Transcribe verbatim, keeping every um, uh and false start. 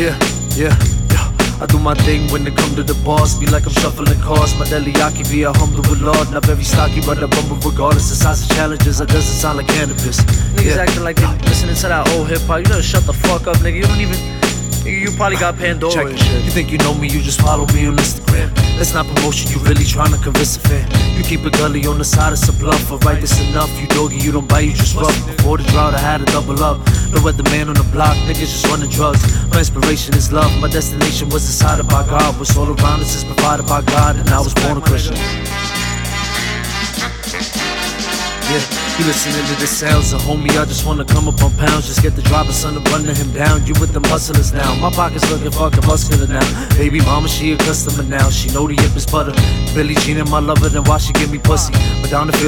Yeah, yeah, yeah. I do my thing when it come to the boss. Be like I'm shuffling cards. My deliaki be a humble with Lord. Not very stocky, but I bumble regardless. The size of challenges, it doesn't sound like cannabis. Niggas Yeah. acting like they listening to that old hip hop. You better shut the fuck up, nigga. You don't even. Nigga, you probably got Pandora Check and it. shit. You think you know me, you just follow me on Instagram. That's not promotion, you really trying to convince a fan. You keep a gully on the side, it's a bluff. Alright, this enough, you doggy, you don't buy, you just rough. Before the drought, I had to double up. No other man on the block, niggas just running drugs. My inspiration is love, my destination was decided by God. What's all around us is provided by God, and I was born a Christian. Yeah, you listening to the sounds of homie, I just wanna come up on pounds. Just get the driver, son, to running him down. You with them hustlers now, my pockets looking fucking muscular now. Baby mama, she a customer now, she know the yip is butter. Billie Jean and my lover, then why she give me pussy? But down the field